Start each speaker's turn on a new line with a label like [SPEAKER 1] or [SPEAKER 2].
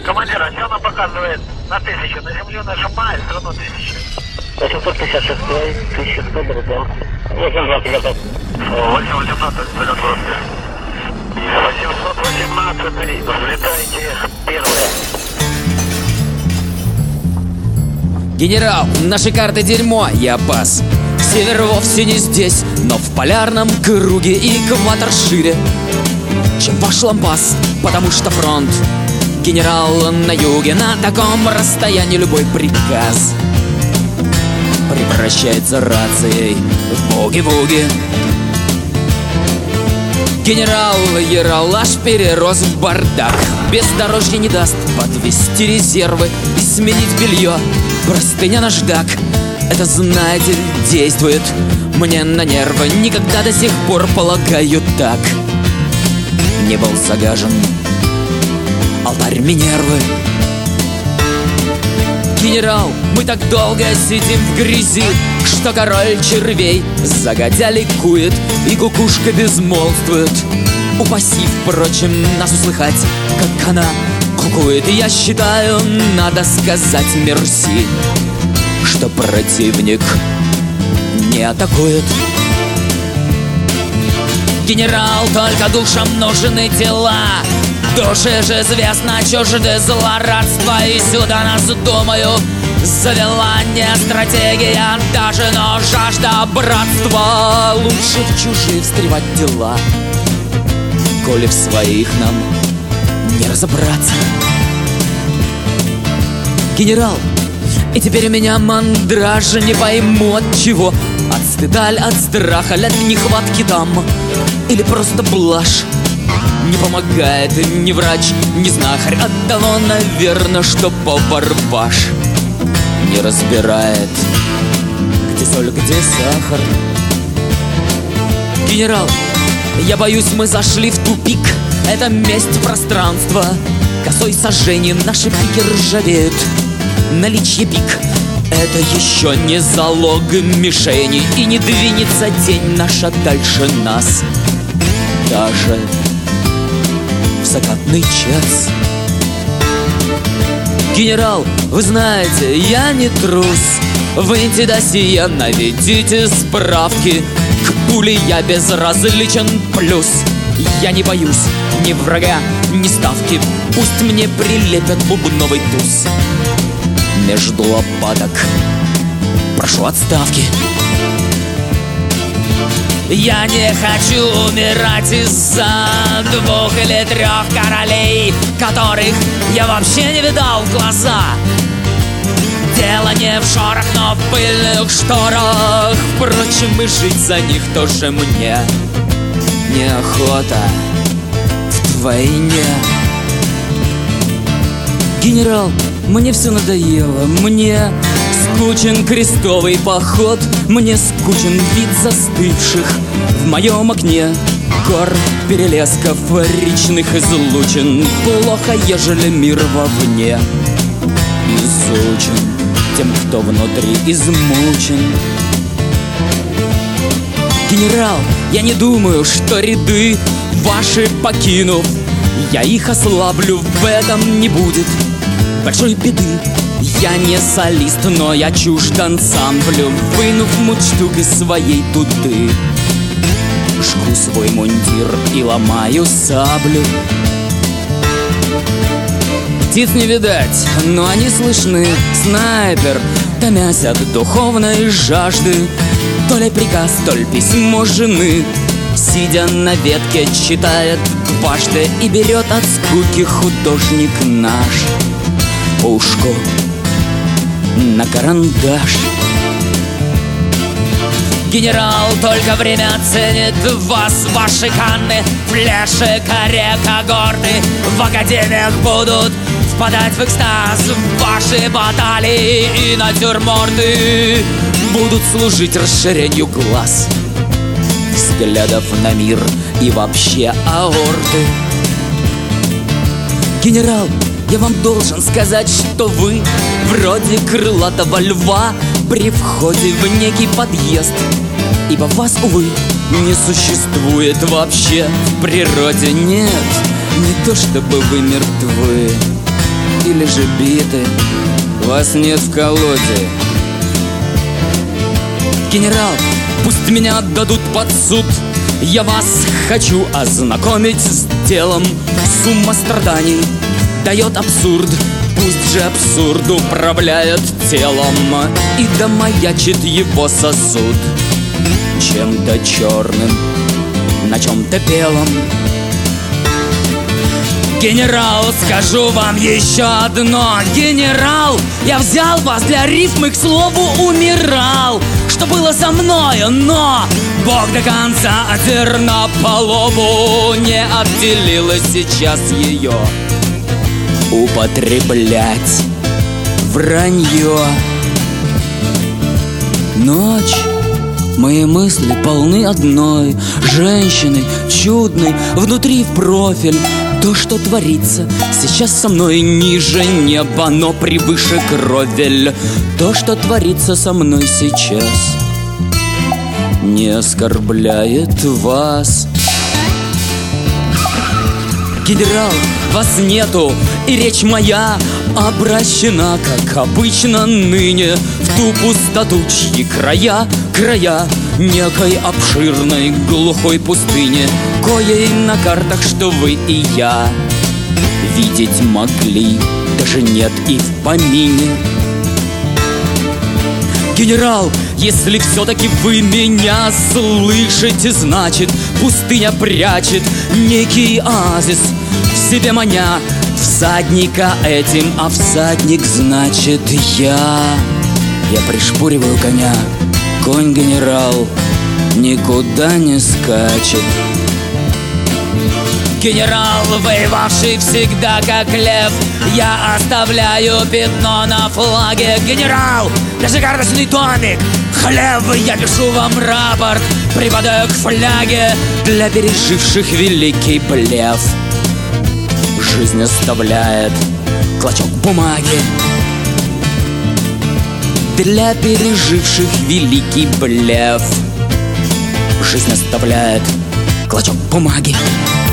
[SPEAKER 1] Командир, а что она показывает на 1000? На землю нажимает, все равно 1000.
[SPEAKER 2] 856, 1100, да. 820, готов.
[SPEAKER 1] 818, приготовься. 818, взлетайте, первое.
[SPEAKER 3] Генерал, наши карты дерьмо, я пас. Север вовсе не здесь, но в полярном круге экватор шире, чем ваш лампас, потому что фронт. Генерал, на юге, на таком расстоянии любой приказ превращается рацией в буги-вуги. Генерал, яралаш перерос в бардак. Бездорожье не даст подвести резервы и сменить белье. Простыня наждак. Это, знаете, действует мне на нервы. Никогда до сих пор, полагаю, так не был загажен алтарь Минервы. Генерал, мы так долго сидим в грязи, что король червей загодя ликует, и кукушка безмолвствует. Упаси, впрочем, нас услыхать, как она кукует. И я считаю, надо сказать мерси, что противник не атакует. Генерал, только душам нужны тела. Души же известно чужды злорадства. И сюда нас, думаю, завела не стратегия даже, но жажда братства. Лучше в чужие встревать дела, коли в своих нам не разобраться. Генерал, и теперь меня мандраж, не пойму от чего. От стыда, от страха, от нехватки там, или просто блажь. Не помогает ни врач, ни знахарь. От того, наверное, что повар ваш не разбирает, где соль, где сахар. Генерал, я боюсь, мы зашли в тупик. Это месть пространства. Косой сожжением наши пики ржавеют. Наличие пик — это еще не залог мишени. И не двинется день наша дальше нас, даже в закатный час. Генерал, вы знаете, я не трус. Выньте досье, наведите справки. К пуле я безразличен, плюс я не боюсь ни врага, ни ставки. Пусть мне прилепят бубновый туз между лопаток, прошу отставки. Я не хочу умирать из-за 2 или 3 королей, которых я вообще не видал в глаза. Дело не в шорах, но в пыльных шторах. Впрочем, и жить за них тоже мне неохота вдвойне. Генерал, мне все надоело, мне скучен крестовый поход, мне скучен вид застывших в моем окне гор, перелесков, речных излучин. Плохо, ежели мир вовне изучен тем, кто внутри измучен. Генерал, я не думаю, что ряды ваши покинув, я их ослаблю, в этом не будет большой беды. Я не солист, но я чужд ансамблю. Вынув мундштук из своей туды, жгу свой мундир и ломаю саблю. Птиц не видать, но они слышны. Снайпер, томясь от духовной жажды, то ли приказ, то ли письмо жены, сидя на ветке, читает дважды. И берет от скуки художник наш пушку на карандаш. Генерал, только время оценит вас, ваши канны, флеши, коре, когорты в академиях будут впадать в экстаз. Ваши баталии и натюрморты будут служить расширению глаз, взглядов на мир и вообще аорты. Генерал, я вам должен сказать, что вы вроде крылатого льва при входе в некий подъезд, ибо вас, увы, не существует вообще в природе. Нет, не то чтобы вы мертвы, или же биты, вас нет в колоде. Генерал, пусть меня отдадут под суд, я вас хочу ознакомить с делом. Сумма страданий дает абсурд, пусть же абсурд управляет телом, и да маячит его сосуд чем-то черным на чем-то белом. Генерал, скажу вам еще одно. Генерал, я взял вас для рифмы, к слову, умирал. Что было со мною, но Бог до конца отер на полову. Не отделилось сейчас ее употреблять вранье. Ночь, мои мысли полны одной женщины, чудной, внутри в профиль. То, что творится сейчас со мной, ниже неба, но превыше кровель. То, что творится со мной сейчас, не оскорбляет вас. Генерал, вас нету, и речь моя обращена, как обычно ныне, в ту пустоту, чьи края некой обширной глухой пустыни, коей на картах, что вы и я видеть могли, даже нет и в помине. Генерал, если все-таки вы меня слышите, значит, пустыня прячет некий оазис, в себе маня всадника этим, а всадник значит я. Я пришпориваю коня, конь, генерал, никуда не скачет. Генерал, воевавший всегда как лев, я оставляю пятно на флаге. Генерал, даже карточный томик, хлеб, я пишу вам рапорт, припадаю к фляге. Для переживших великий блеф жизнь оставляет клочок бумаги. Для переживших великий блеф жизнь оставляет клочок бумаги.